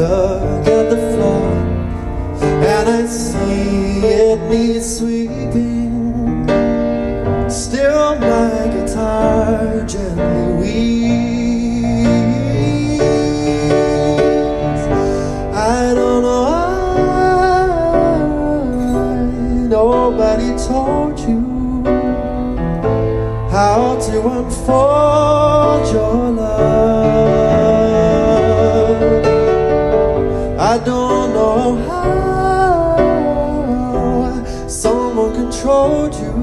look at the floor and I see it needs sweeping. Still my guitar gently weeps. I don't know why nobody told you how to unfold your love. I don't know how someone controlled you.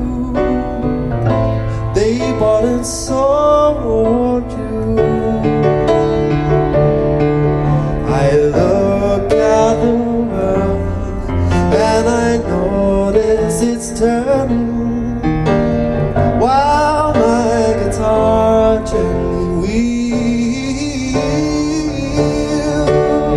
They bought and sold you. I look at the world and I notice it's turning while my guitar gently weeps.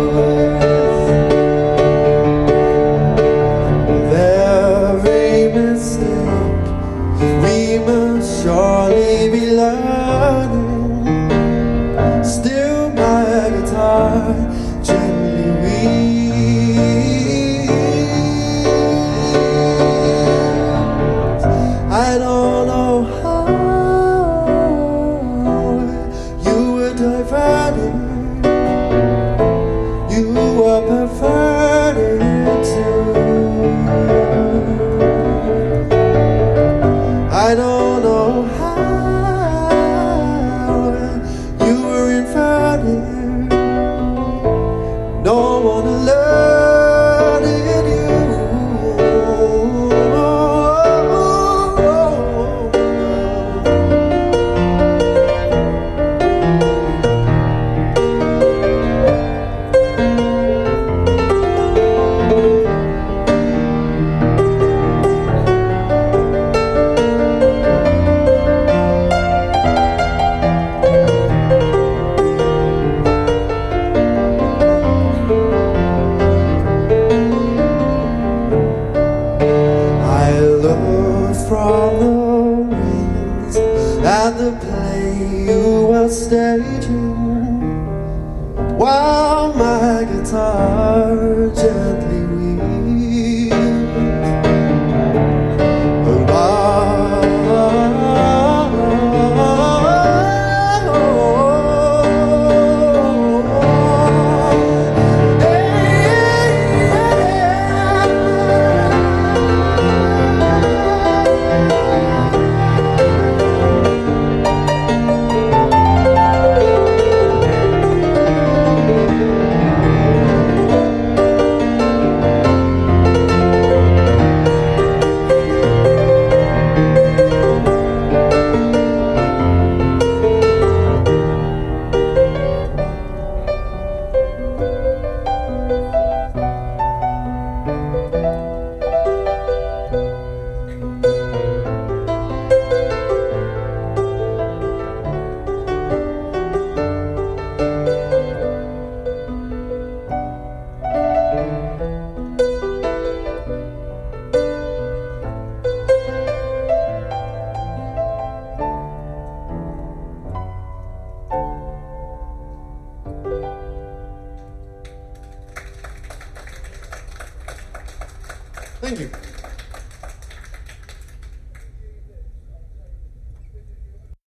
Every mistake we must surely be learning. Still my guitar gently weeps. I don't know how you were diverted, you were perverted too. I don't know how you were inverted. No one alerted you. From the wings at the play you were staging, while my guitar gently weeps. Thank you.